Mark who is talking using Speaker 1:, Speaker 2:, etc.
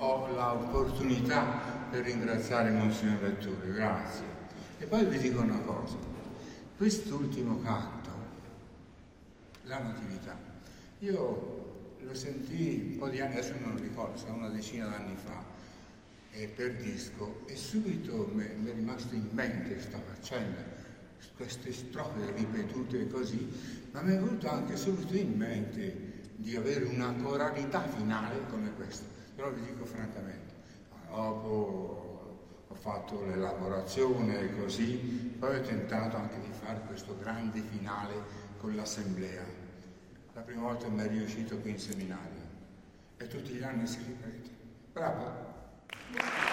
Speaker 1: ho l'opportunità per ringraziare Monsignor Lettore, grazie. E poi vi dico una cosa, quest'ultimo canto, la Natività, io lo sentii un po' di anni, adesso non ricordo, sarà una decina d'anni fa, per disco, e subito mi è rimasto in mente questa faccenda, queste strofe ripetute così, ma mi è venuto anche subito in mente di avere una coralità finale come questa. Però vi dico francamente, dopo ho fatto l'elaborazione e così, poi ho tentato anche di fare questo grande finale con l'assemblea. La prima volta mi è riuscito qui in seminario e tutti gli anni si ripete. Bravo!